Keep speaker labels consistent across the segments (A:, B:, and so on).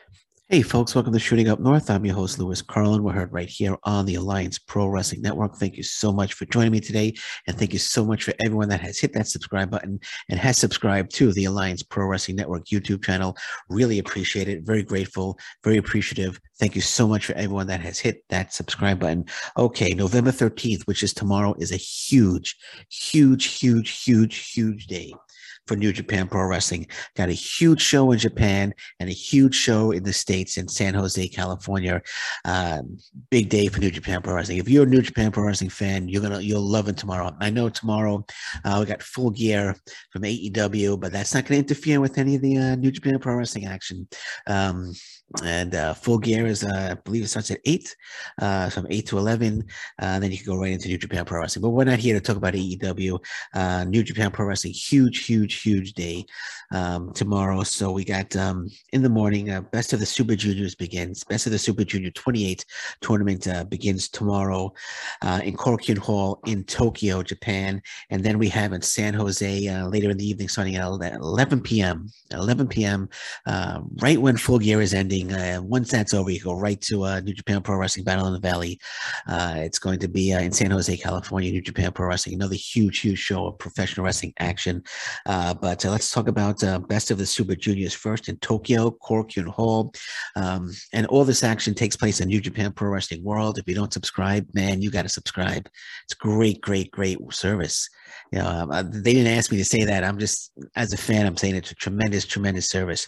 A: Hey folks, welcome to Shooting Up North. I'm your host, Lewis Carlin. We're heard right here on the Alliance Pro Wrestling Network. Thank you so much for joining me today. And thank you so much for everyone that has hit that subscribe button and has subscribed to the Alliance Pro Wrestling Network YouTube channel. Really appreciate it. Very grateful, very appreciative. Thank you so much for everyone that has hit that subscribe button. Okay, November 13th, which is tomorrow, is a huge day for New Japan Pro Wrestling. Got a huge show in Japan and a huge show in the States in San Jose, California. Big day for New Japan Pro Wrestling. If you're a New Japan Pro Wrestling fan, you'll love it tomorrow. I know tomorrow we got Full Gear from AEW, but that's not going to interfere with any of the New Japan Pro Wrestling action. And Full Gear is, I believe it starts at 8, from 8 to 11. Then you can go right into New Japan Pro Wrestling. But we're not here to talk about AEW. New Japan Pro Wrestling, huge day tomorrow. So we got in the morning, Best of the Super Juniors begins. Best of the Super Junior 28 tournament begins tomorrow in Korakuen Hall in Tokyo, Japan. And then we have in San Jose later in the evening, starting at 11 p.m. 11 p.m. Right when Full Gear is ending. Once that's over, you go right to New Japan Pro Wrestling Battle in the Valley. It's going to be in San Jose, California, New Japan Pro Wrestling. Another huge show of professional wrestling action. But let's talk about Best of the Super Juniors first in Tokyo, Korakuen Hall. And all this action takes place in New Japan Pro Wrestling World. If you don't subscribe, man, you got to subscribe. It's great service. They didn't ask me to say that. I'm just, as a fan, I'm saying it's a tremendous service.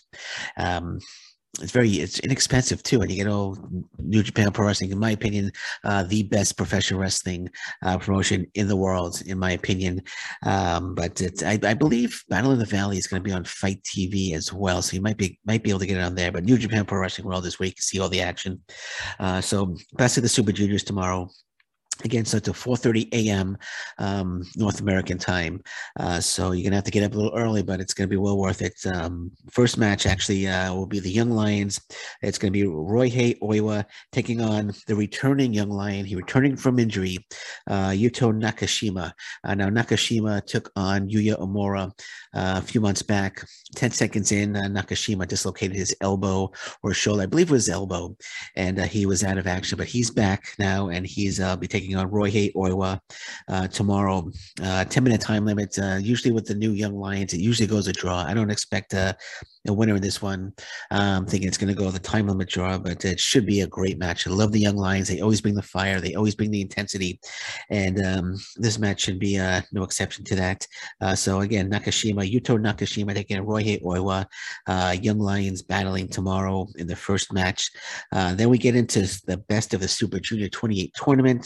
A: It's inexpensive too, and you get all New Japan Pro Wrestling, in my opinion, the best professional wrestling promotion in the world, in my opinion. But I believe Battle in the Valley is going to be on Fight TV as well, so you might be able to get it on there. But New Japan Pro Wrestling World is where you can see all the action. So Best of the Super Juniors tomorrow. Again, so it's at 4:30 a.m. North American time. So you're gonna have to get up a little early, but it's gonna be well worth it. First match actually will be the Young Lions. It's gonna be Ryohei Oiwa taking on the returning Young Lion. He returning from injury, Yuto Nakashima. Now Nakashima took on Yuya Uemura a few months back. 10 seconds in, Nakashima dislocated his elbow or shoulder. I believe it was elbow, and he was out of action. But he's back now, and he's be taking on Ryohei Oiwa tomorrow. 10-minute time limit. Usually with the new Young Lions, it usually goes a draw. I don't expect a winner in this one. I'm thinking it's going to go the time limit draw, but it should be a great match. I love the Young Lions. They always bring the fire. They always bring the intensity. And this match should be no exception to that. So again, Yuto Nakashima taking on Ryohei Oiwa. Young Lions battling tomorrow in the first match. Then we get into the Best of the Super Junior 28 tournament.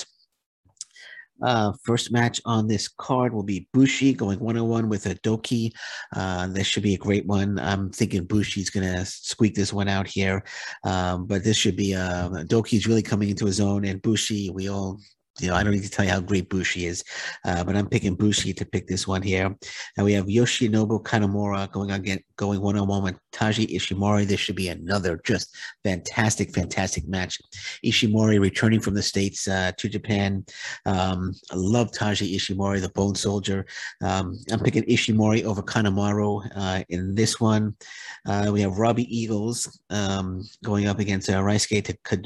A: First match on this card will be Bushi going 1-on-1 with a Doki. This should be a great one. I'm thinking Bushi's going to squeak this one out here. But this should be Doki's really coming into his own, and Bushi, we all I don't need to tell you how great Bushi is, but I'm picking Bushi to pick this one here. And we have Yoshinobu Kanemaru going 1-on-1 with Taiji Ishimori. This should be another just fantastic match. Ishimori returning from the States to Japan. I love Taiji Ishimori, the Bone Soldier. I'm picking Ishimori over Kanemaru in this one. We have Robbie Eagles going up against Raisuke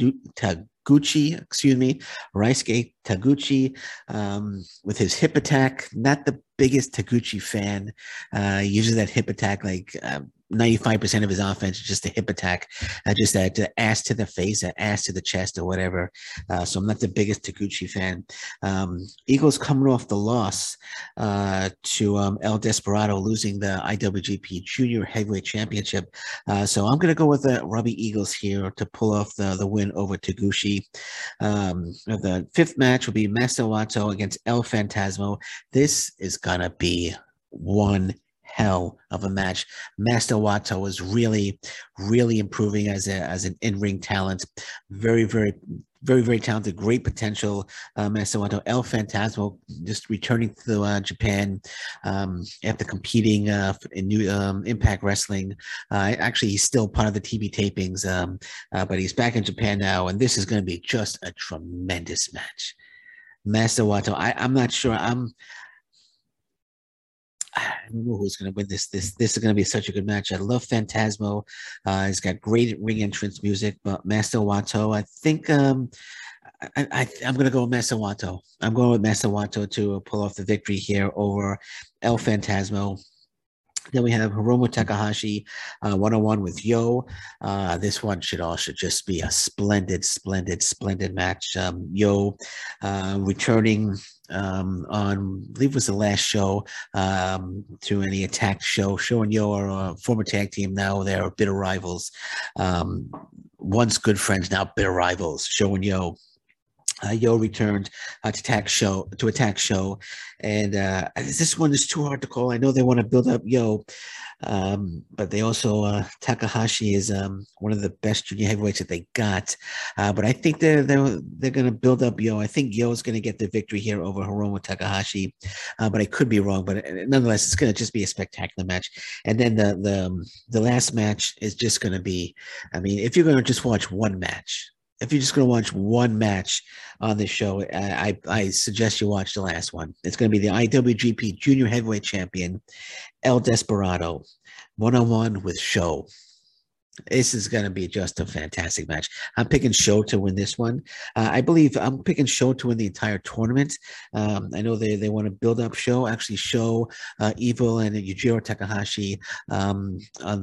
A: Raisuke Taguchi with his hip attack. Not the biggest Taguchi fan. Uses that hip attack like 95% of his offense is just a hip attack, just a ass to the face, an ass to the chest, or whatever. So I'm not the biggest Taguchi fan. Eagles coming off the loss to El Desperado, losing the IWGP Junior Heavyweight Championship. So I'm going to go with the Robbie Eagles here to pull off the win over Taguchi. The fifth match will be Master Wato against El Phantasmo. This is going to be one hell of a match. Master Wato was really improving as an in-ring talent. Very talented, great potential. Master Wato. El Phantasmo just returning to Japan after competing in New Impact Wrestling. Actually, he's still part of the TV tapings, but he's back in Japan now, and this is going to be just a tremendous match. Master Wato. I'm not sure. don't know who's going to win this. This is going to be such a good match. I love Phantasmo. He's got great ring entrance music, but Master Wato, I think I'm going to go with Master Wato. I'm going with Master Wato to pull off the victory here over El Phantasmo. Then we have Hiromu Takahashi, one-on-one with Yo. This one should also just be a splendid, splendid, splendid match. Yo returning on, I believe it was the last show to any attack show. Sho and Yo are a former tag team. Now they're bitter rivals. Once good friends, now bitter rivals. Sho and Yo. Yo returned to attack Sho, and this one is too hard to call. I know they want to build up Yo, but they also Takahashi is one of the best junior heavyweights that they got. But I think they're going to build up Yo. I think Yo is going to get the victory here over Hiromu Takahashi, but I could be wrong. But nonetheless, it's going to just be a spectacular match. And then the last match is just going to be. I mean, if you're going to just watch one match. If you're just going to watch one match on this show, I suggest you watch the last one. It's going to be the IWGP Junior Heavyweight Champion, El Desperado, one-on-one with Sho. This is going to be just a fantastic match. I'm picking Sho to win this one. I believe I'm picking Sho to win the entire tournament. I know they want to build up Sho. Actually, Sho, Evil, and Yujiro Takahashi on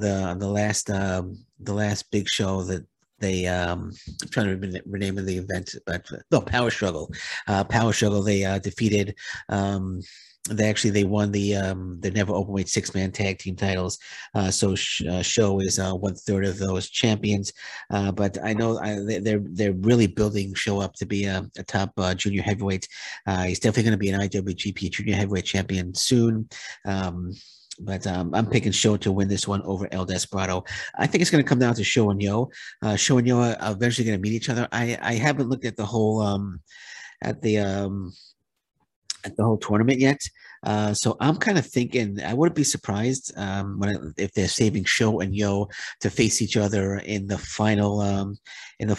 A: the last big show that. I'm trying to rename the event, but no, Power Struggle. Power Struggle. They defeated. They won the Never Openweight 6-man tag team titles. So Sho is 1/3 of those champions. But I know they're really building Sho up to be a top junior heavyweight. He's definitely going to be an IWGP Junior Heavyweight champion soon. But I'm picking Sho to win this one over El Desperado. I think it's going to come down to Sho and Yo. Sho and Yo are eventually going to meet each other. I haven't looked at the whole tournament yet. So I'm kind of thinking I wouldn't be surprised if they're saving Sho and Yo to face each other in the final on the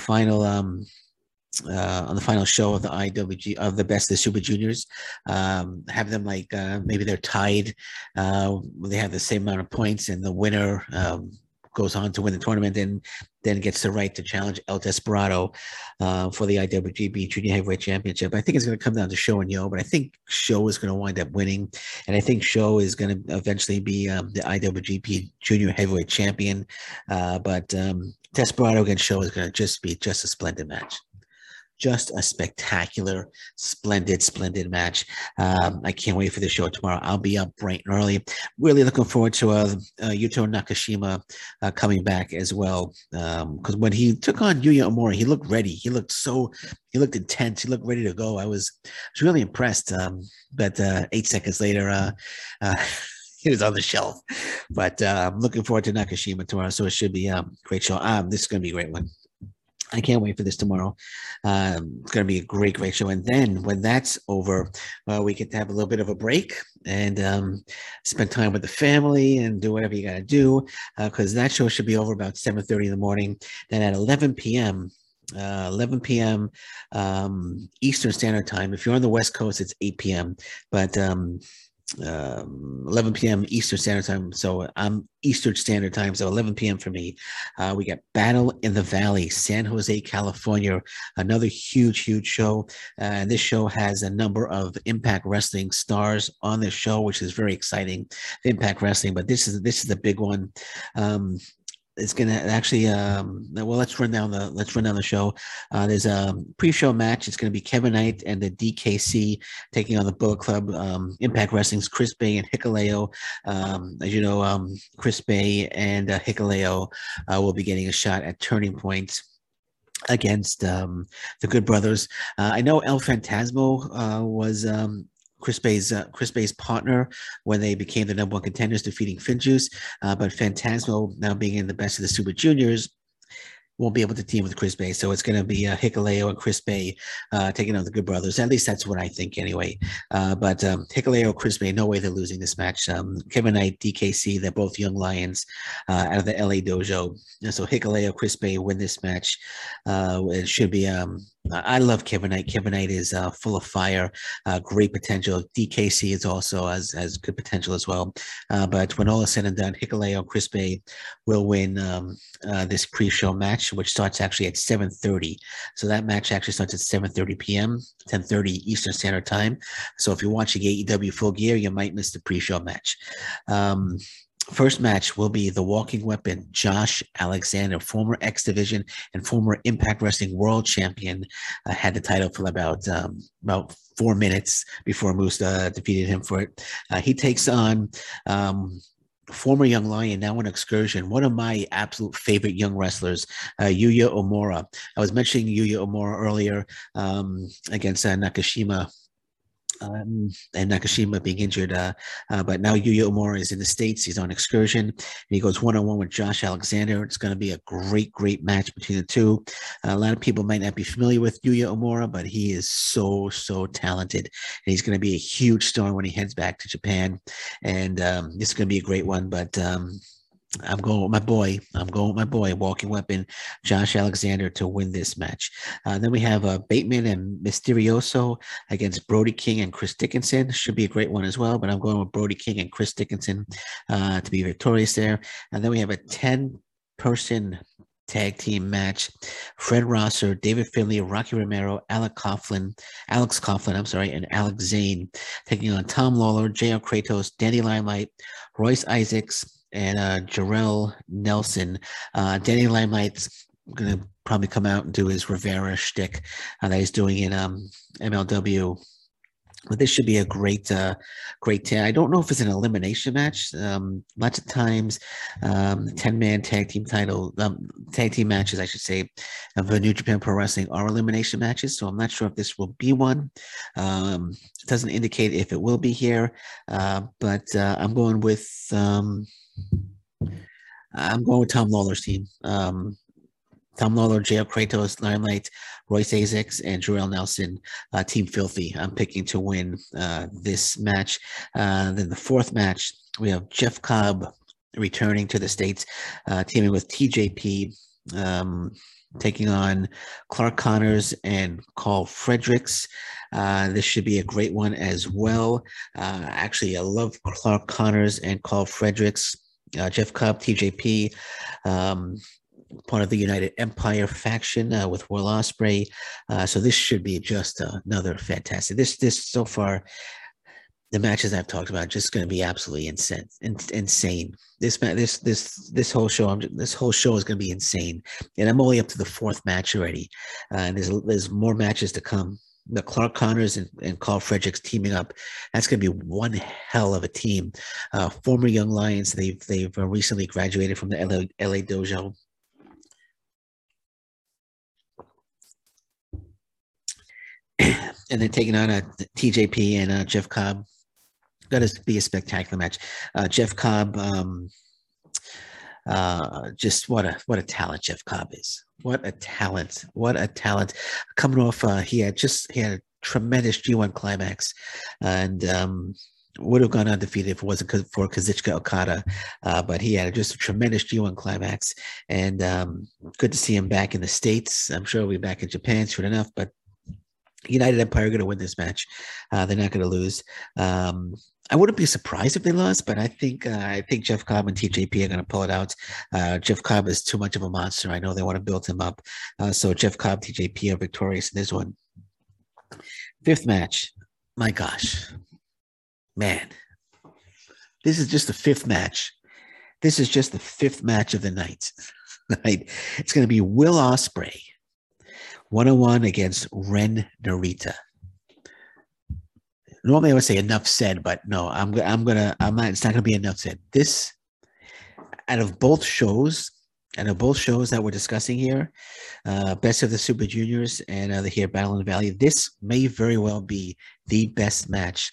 A: final show of the IWG of the Best of Super Juniors. Have them like maybe they're tied. They have the same amount of points, and the winner goes on to win the tournament and then gets the right to challenge El Desperado for the IWGP Junior Heavyweight Championship. I think it's going to come down to Sho and Yo, but I think Sho is going to wind up winning, and I think Sho is going to eventually be the IWGP Junior Heavyweight Champion. But Desperado against Sho is going to just be a splendid match. Just a spectacular, splendid match. I can't wait for the show tomorrow. I'll be up bright and early. Really looking forward to Yuto Nakashima coming back as well. Because when he took on Yuya Uemura, he looked ready. He looked intense. He looked ready to go. I was really impressed. But 8 seconds later, he was on the shelf. But I'm looking forward to Nakashima tomorrow. So it should be a great show. This is going to be a great one. I can't wait for this tomorrow. It's going to be a great show. And then when that's over, we get to have a little bit of a break and spend time with the family and do whatever you got to do because that show should be over about 7:30 in the morning. Then at 11 p.m., Eastern Standard Time. If you're on the West Coast, it's 8 p.m. But 11 p.m. Eastern Standard Time. So I'm Eastern Standard Time. So 11 p.m. for me. We got Battle in the Valley, San Jose, California. Another huge show. This show has a number of Impact Wrestling stars on this show, which is very exciting. Impact Wrestling, but this is the big one. It's gonna actually let's run down the show. There's a pre-show match. It's gonna be Kevin Knight and the DKC taking on the Bullet Club. Impact Wrestling's Chris Bay and Hikuleo. As you know, Chris Bay and Hikuleo will be getting a shot at Turning Point against the Good Brothers. I know El Phantasmo was Chris Bay's partner when they became the #1 contenders, defeating Finjuice. But Phantasmo, now being in the Best of the Super Juniors, won't be able to team with Chris Bay. So it's going to be Hikuleo and Chris Bay taking on the Good Brothers. At least that's what I think anyway. But Hikuleo, Chris Bay, no way they're losing this match. Kevin Knight, DKC, they're both young lions out of the LA dojo. And so Hikuleo, Chris Bay win this match. It should be I love Kevin Knight. Kevin Knight is full of fire, great potential. DKC is also has good potential as well. But when all is said and done, Hikuleo Crispe will win this pre-show match, which starts actually at 7:30. So that match actually starts at 7:30 p.m., 10:30 Eastern Standard Time. So if you're watching AEW Full Gear, you might miss the pre-show match. Um, First match will be the Walking Weapon, Josh Alexander, former X Division and former Impact Wrestling World Champion, had the title for about 4 minutes before Moose defeated him for it. He takes on former Young Lion, now an Excursion, one of my absolute favorite young wrestlers, Yuya Omura. I was mentioning Yuya Omura earlier against Nakashima. And Nakashima being injured. But now Yuya Omura is in the States. He's on Excursion. And he goes one-on-one with Josh Alexander. It's going to be a great, great match between the two. A lot of people might not be familiar with Yuya Omura, but he is so, so talented. And he's going to be a huge star when he heads back to Japan. And this is going to be a great one. But I'm going with my boy. I'm going with my boy, Walking Weapon, Josh Alexander, to win this match. Then we have Bateman and Mysterioso against Brody King and Chris Dickinson. Should be a great one as well, but I'm going with Brody King and Chris Dickinson to be victorious there. And then we have a 10-person tag team match. Fred Rosser, David Finlay, Rocky Romero, Alex Coughlin, and Alex Zane taking on Tom Lawler, JR Kratos, Danny Limelight, Royce Isaacs, and Jarrell Nelson. Danny Limelight's going to probably come out and do his Rivera shtick that he's doing in MLW. But this should be a great tag. I don't know if it's an elimination match. Lots of times, 10-man tag team matches, I should say, of New Japan Pro Wrestling are elimination matches. So I'm not sure if this will be one. It doesn't indicate if it will be here, but I'm going with Tom Lawler's team. Tom Lawler, JL Kratos, Limelight, Royce Isaacs, and Jarrell Nelson, Team Filthy. I'm picking to win this match. Then the fourth match, we have Jeff Cobb returning to the States, teaming with TJP, taking on Clark Connors and Carl Fredericks. This should be a great one as well. Actually, I love Clark Connors and Carl Fredericks. Jeff Cobb, TJP, part of the United Empire faction with Will Ospreay. So this should be just another fantastic. This so far, the matches I've talked about just going to be absolutely insane. This whole show is going to be insane, and I'm only up to the fourth match already, and there's more matches to come. The Clark Connors and Carl Fredericks teaming up, that's going to be one hell of a team. Former Young Lions, they've recently graduated from the LA Dojo. And then taking on TJP and Jeff Cobb. Got to be a spectacular match. Jeff Cobb, just what a talent Jeff Cobb is. What a talent. Coming off, he had a tremendous G1 climax, and would have gone undefeated if it wasn't for Kazuchika Okada. But he had just a tremendous G1 climax, and good to see him back in the States. I'm sure he'll be back in Japan soon enough, but United Empire are going to win this match. They're not going to lose. I wouldn't be surprised if they lost, but I think Jeff Cobb and TJP are going to pull it out. Jeff Cobb is too much of a monster. I know they want to build him up. So Jeff Cobb, TJP are victorious in this one. Fifth match. My gosh. Man. This is just the fifth match. This is just the fifth match of the night. Right? It's going to be Will Ospreay 101 against Ren Narita. Normally I would say enough said, but no, it's not gonna be enough said. This, out of both shows that we're discussing here, Best of the Super Juniors and the here Battle in the Valley, this may very well be the best match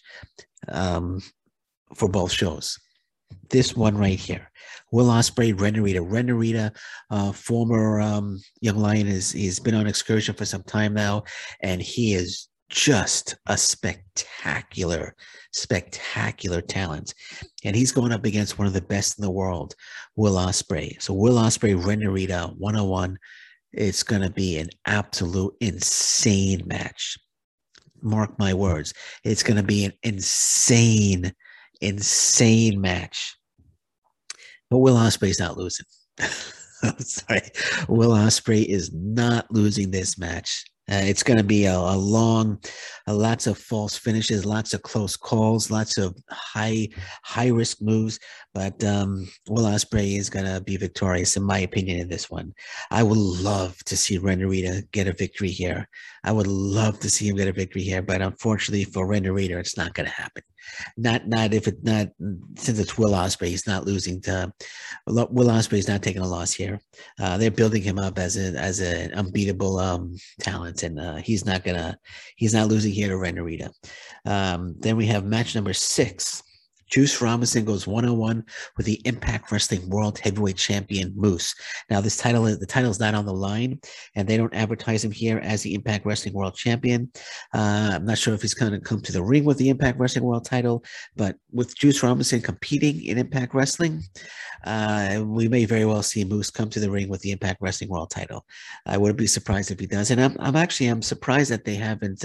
A: for both shows. This one right here, Will Ospreay, Ren Narita. Ren Narita, former Young Lion, he's been on Excursion for some time now, and he is just a spectacular talent. And he's going up against one of the best in the world, Will Ospreay. So Will Ospreay, Ren Narita, 101. It's going to be an absolute insane match. Mark my words. It's going to be an insane, insane match. But Will Ospreay's not losing. I'm sorry. Will Ospreay is not losing this match. It's going to be a long, lots of false finishes, lots of close calls, lots of high risk moves. But Will Ospreay is going to be victorious, in my opinion, in this one. I would love to see Ren Narita get a victory here. I would love to see him get a victory here, but unfortunately for Ren Narita, it's not going to happen. Not if it not since it's Will Ospreay, he's not losing to Will Ospreay is not taking a loss here. They're building him up as an unbeatable talent, and he's not losing here to Ren Narita. Then we have match number 6. Juice Robinson goes 1-on-1 with the Impact Wrestling World Heavyweight Champion Moose. Now, the title is not on the line, and they don't advertise him here as the Impact Wrestling World Champion. I'm not sure if he's going to come to the ring with the Impact Wrestling World title, but with Juice Robinson competing in Impact Wrestling, we may very well see Moose come to the ring with the Impact Wrestling World title. I wouldn't be surprised if he does, and I'm surprised that they haven't.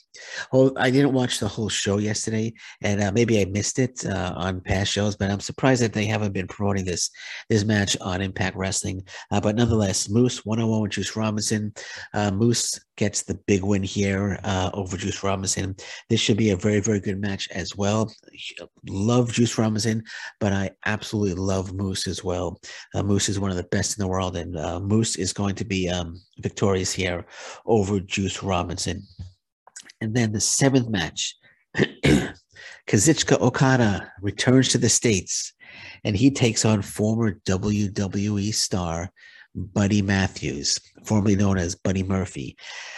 A: I didn't watch the whole show yesterday, and maybe I missed it on past shows, but I'm surprised that they haven't been promoting this match on Impact Wrestling. But nonetheless, Moose 1-on-1 with Juice Robinson. Moose gets the big win here over Juice Robinson. This should be a very, very good match as well. Love Juice Robinson, but I absolutely love Moose as well. Moose is one of the best in the world, and Moose is going to be victorious here over Juice Robinson. And then the 7th match, Kazuchika Okada returns to the States, and he takes on former WWE star Buddy Matthews, formerly known as Buddy Murphy.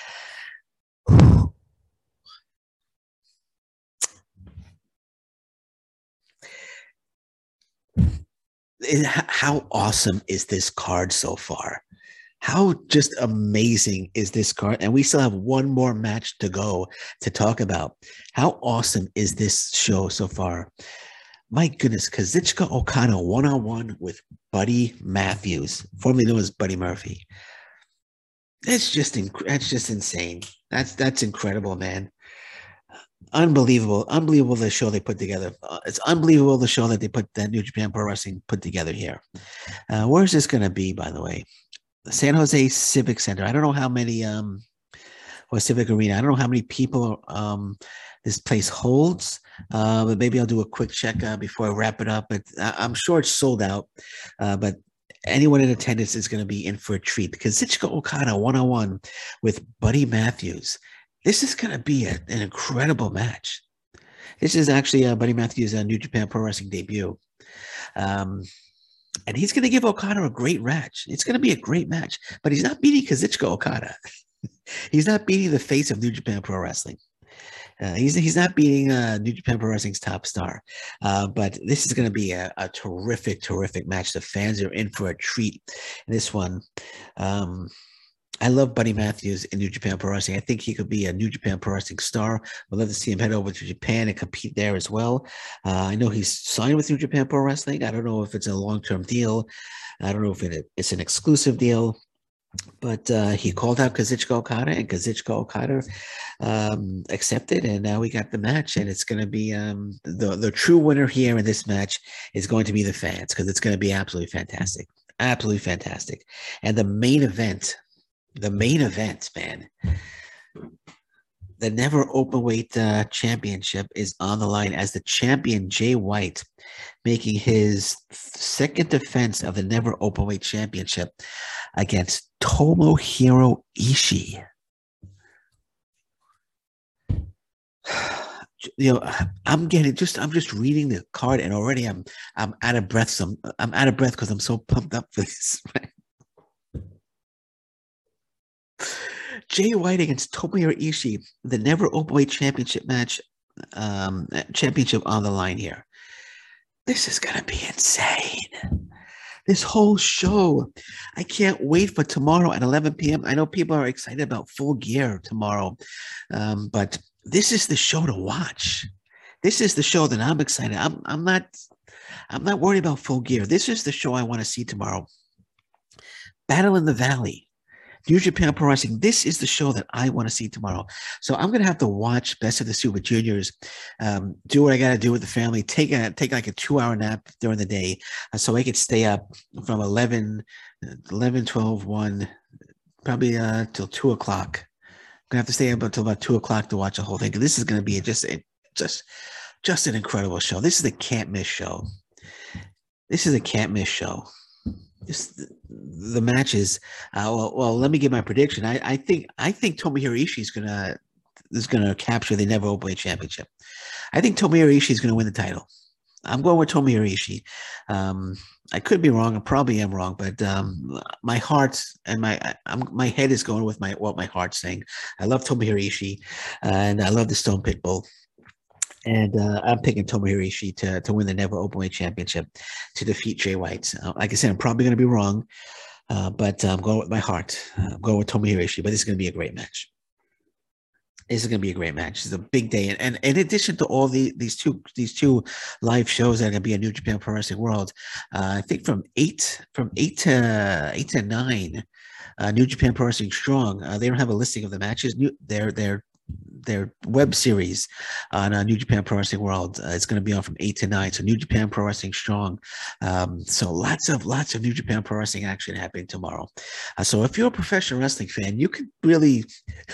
A: How awesome is this card so far? How just amazing is this card? And we still have one more match to go to talk about. How awesome is this show so far? My goodness, Kazuchika Okada 1-on-1 with Buddy Matthews, formerly known as Buddy Murphy. That's just insane. That's incredible, man. Unbelievable the show they put together. It's unbelievable the show that New Japan Pro Wrestling put together here. Where is this going to be, by the way? The San Jose Civic Center. I don't know how many or Civic Arena. I don't know how many people this place holds, but maybe I'll do a quick check before I wrap it up. But I'm sure it's sold out. But anyone in attendance is going to be in for a treat because Kazuchika Okada 1-on-1 with Buddy Matthews. This is going to be an incredible match. This is actually Buddy Matthews' New Japan Pro Wrestling debut. And he's going to give Okada a great match. It's going to be a great match, but he's not beating Kazuchika Okada. He's not beating the face of New Japan Pro Wrestling. He's not beating New Japan Pro Wrestling's top star. But this is going to be a terrific, terrific match. The fans are in for a treat in this one. I love Buddy Matthews in New Japan Pro Wrestling. I think he could be a New Japan Pro Wrestling star. We'd love to see him head over to Japan and compete there as well. I know he's signed with New Japan Pro Wrestling. I don't know if it's a long-term deal. I don't know if it's an exclusive deal. But he called out Kazuchika Okada, and Kazuchika Okada accepted, and now we got the match, and it's going to be the true winner here in this match is going to be the fans because it's going to be absolutely fantastic. Absolutely fantastic. And the main event, man, the Never Openweight Championship is on the line as the champion Jay White making his second defense of the Never Openweight Championship against Tomohiro Ishii. You know, I'm just reading the card and already I'm out of breath. I'm out of breath because I'm so pumped up for this. Jay White against Tomohiro Ishii, the Never Openweight Championship match, championship on the line here. This is gonna be insane. This whole show, I can't wait for tomorrow at 11 p.m. I know people are excited about Full Gear tomorrow, but this is the show to watch. This is the show that I'm excited. I'm not worried about Full Gear. This is the show I want to see tomorrow. Battle in the Valley. New Japan Pro Wrestling. This is the show that I want to see tomorrow. So I'm gonna have to watch Best of the Super Juniors, do what I gotta do with the family, take like a 2 hour nap during the day, so I could stay up from 11, 12, 1, probably till 2 o'clock. I'm gonna have to stay up until about 2 o'clock to watch the whole thing. This is gonna be just just an incredible show. This is a can't miss show. This is a can't miss show. Just the matches. Well, let me give my prediction. I think Tomohiro Ishii is gonna capture the Never Openweight Championship. I think Tomohiro Ishii is gonna win the title. I'm going with Tomohiro Ishii. I could be wrong. I probably am wrong, but my heart and my head is going with what my heart's saying. I love Tomohiro Ishii, and I love the Stone Pitbull. And I'm picking Tomohiro Ishii to win the Never Openweight Championship to defeat Jay White. Like I said, I'm probably going to be wrong, but I'm going with my heart. I'm going with Tomohiro Ishii, but this is going to be a great match. This is going to be a great match. It's a big day, and in addition to all these two live shows that are going to be in New Japan Pro Wrestling World, I think from eight to nine, New Japan Pro Wrestling Strong. They don't have a listing of the matches. Their web series on New Japan Pro Wrestling World. It's going to be on from 8 to 9. So New Japan Pro Wrestling Strong. So lots of New Japan Pro Wrestling action happening tomorrow. So if you're a professional wrestling fan, you could really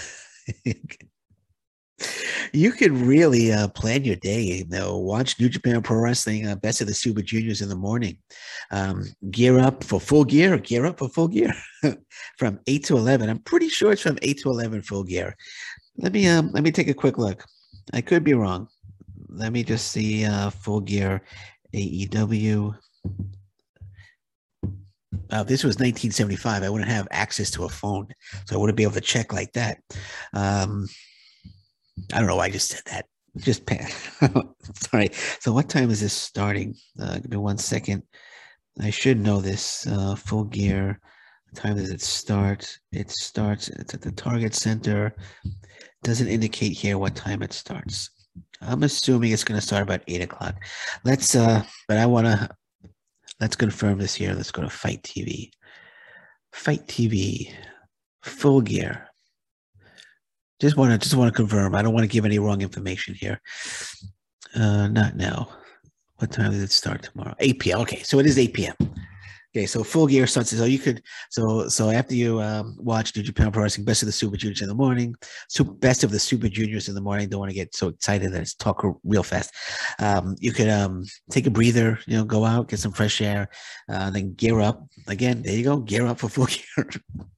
A: plan your day. Watch New Japan Pro Wrestling, Best of the Super Juniors in the morning. Gear up for full gear. Gear up for full gear from 8 to 11. I'm pretty sure it's from 8 to 11 full gear. Let me take a quick look. I could be wrong. Let me just see Full Gear AEW. This was 1975. I wouldn't have access to a phone, so I wouldn't be able to check like that. I don't know why I just said that. Just sorry. So what time is this starting? Give me 1 second. I should know this. Full Gear. What time does it start? It's at the Target Center. Doesn't indicate here what time it starts. I'm assuming it's going to start about 8 o'clock. Let's confirm this here. Let's go to Fight TV. Fight TV, Full Gear. Just want to confirm. I don't want to give any wrong information here. Not now. What time does it start tomorrow? 8 p.m. Okay, so it is 8 p.m. Okay, so Full Gear starts. So you could so after you watch New Japan Pro Wrestling Best of the Super Juniors in the morning, Best of the Super Juniors in the morning. Don't want to get so excited that it's talk real fast. You could take a breather, go out, get some fresh air, then gear up again. There you go, gear up for Full Gear.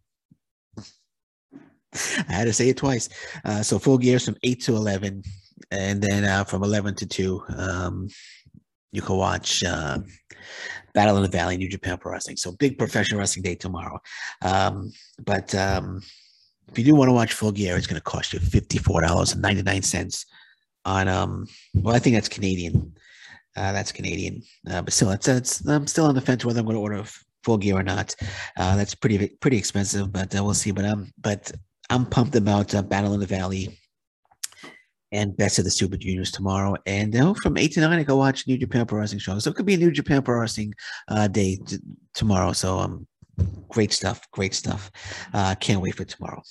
A: I had to say it twice. So Full Gear from 8 to 11, and then from 11 to 2, you can watch Battle in the Valley, New Japan Pro Wrestling. So big professional wrestling day tomorrow. But if you do want to watch Full Gear, it's going to cost you $54.99 on, well, I think that's Canadian. That's Canadian. But still, I'm still on the fence whether I'm going to order Full Gear or not. That's pretty expensive, but we'll see. But I'm pumped about Battle in the Valley and Best of the Super Juniors tomorrow. And from 8 to 9, I go watch New Japan Pro Wrestling show. So it could be a New Japan Pro Wrestling day tomorrow. So great stuff. Can't wait for tomorrow.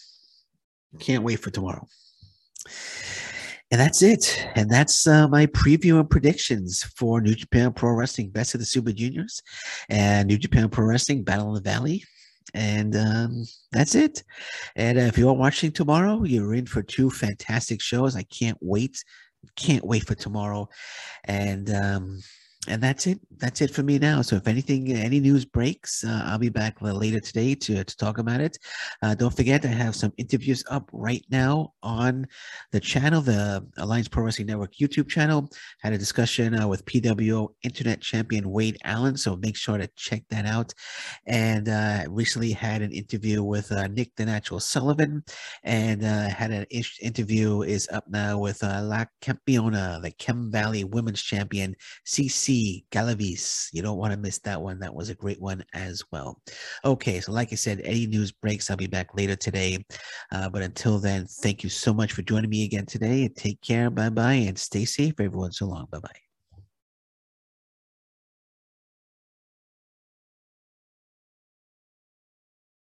A: And that's it. And that's my preview and predictions for New Japan Pro Wrestling Best of the Super Juniors and New Japan Pro Wrestling Battle in the Valley. And that's it. And if you're watching tomorrow, you're in for 2 fantastic shows. I can't wait for tomorrow. And that's it. That's it for me now. So if any news breaks, I'll be back later today to talk about it. Don't forget, I have some interviews up right now on the channel, the Alliance Pro Wrestling Network YouTube channel. Had a discussion with PWO Internet Champion Wade Allen, so make sure to check that out. And recently had an interview with Nick the Natural Sullivan, and had an interview is up now with La Campiona, the Chem Valley Women's Champion, CC Galavis. You don't want to miss that one. That was a great one as well. Okay, so like I said, any news breaks, I'll be back later today. But until then, thank you so much for joining me again today. Take care. Bye-bye. And stay safe, everyone. So long. Bye-bye.